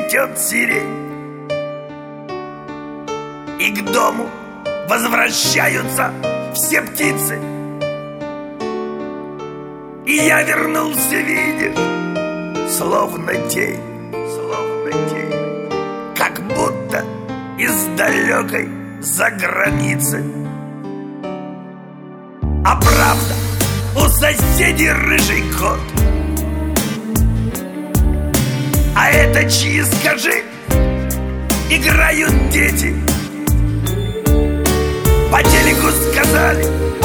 цветет сирень, и к дому возвращаются все птицы. И я вернулся, видишь, словно тень, как будто из далекой заграницы. А правда, у соседей рыжий кот. А это чьи, скажи? Играют дети. По телеку сказали,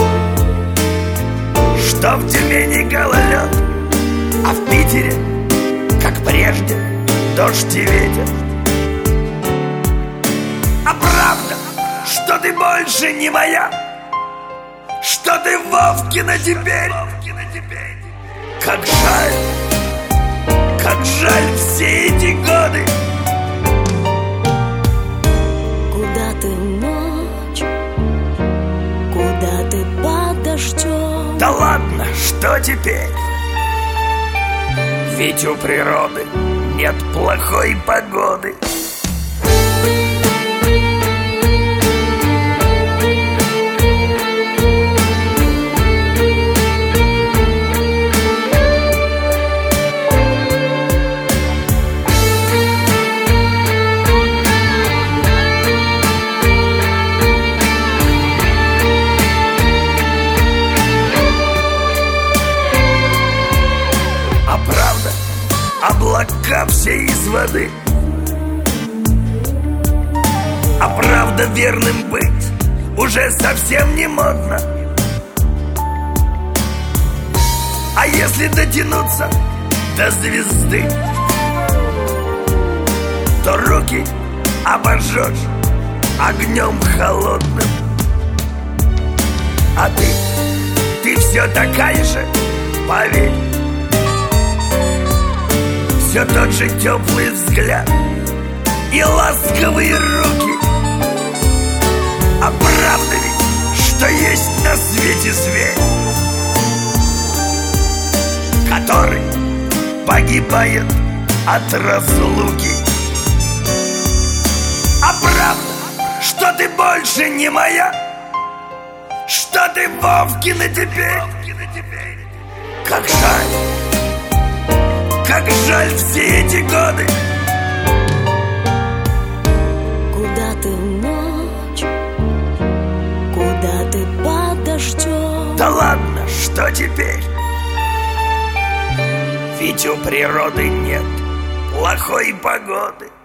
что в Тюмени гололед, а в Питере, как прежде, дождь и ветер. А правда, что ты больше не моя, что ты Вовкина теперь. Как жаль все эти годы. Куда ты ночь, куда ты под дождем? Да ладно, что теперь? Ведь у природы нет плохой погоды. Облака все из воды. А правда, верным быть уже совсем не модно. А если дотянуться до звезды, то руки обожжешь огнем холодным. А ты все такая же, поверь. Все тот же теплый взгляд и ласковые руки. А правда ведь, что есть на свете зверь, который погибает от разлуки. А правда, что ты больше не моя, что ты Вовкина теперь. Как жаль все эти годы. Куда ты ночь, куда ты под дождем? Да ладно, что теперь? Ведь у природы нет плохой погоды.